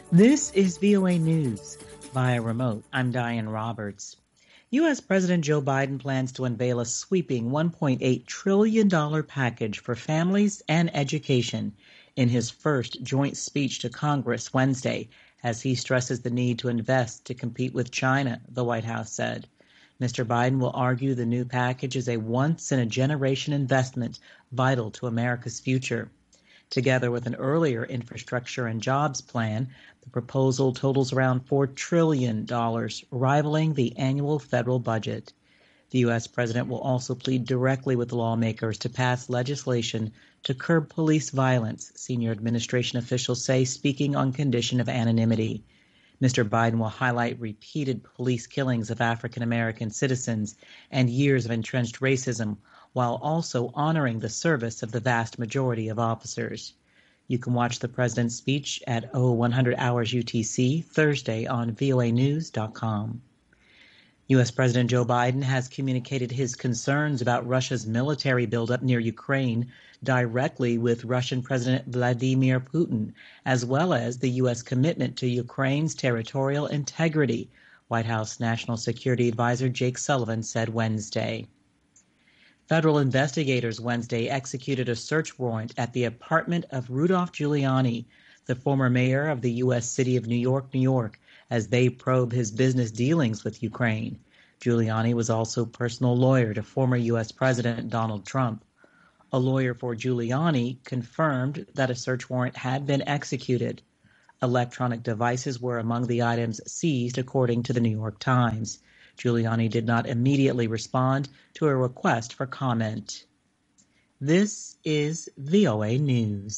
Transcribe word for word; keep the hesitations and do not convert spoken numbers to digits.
This is V O A News via remote. I'm Diane Roberts. U S. President Joe Biden plans to unveil a sweeping one point eight trillion dollars package for families and education in his first joint speech to Congress Wednesday, as he stresses the need to invest to compete with China, the White House said. Mister Biden will argue the new package is a once-in-a-generation investment vital to America's future. Together with an earlier infrastructure and jobs plan, the proposal totals around four trillion dollars, rivaling the annual federal budget. The U S president will also plead directly with lawmakers to pass legislation to curb police violence, senior administration officials say, speaking on condition of anonymity. Mister Biden will highlight repeated police killings of African American citizens and years of entrenched racism, while also honoring the service of the vast majority of officers. You can watch the president's speech at one hundred hours U T C Thursday on V O A news dot com. U S. President Joe Biden has communicated his concerns about Russia's military buildup near Ukraine directly with Russian President Vladimir Putin, as well as the U S commitment to Ukraine's territorial integrity, White House National Security Advisor Jake Sullivan said Wednesday. Federal investigators Wednesday executed a search warrant at the apartment of Rudolph Giuliani, the former mayor of the U S city of New York, New York, as they probe his business dealings with Ukraine. Giuliani was also personal lawyer to former U S President Donald Trump. A lawyer for Giuliani confirmed that a search warrant had been executed. Electronic devices were among the items seized, according to the New York Times. Giuliani did not immediately respond to a request for comment. This is V O A News.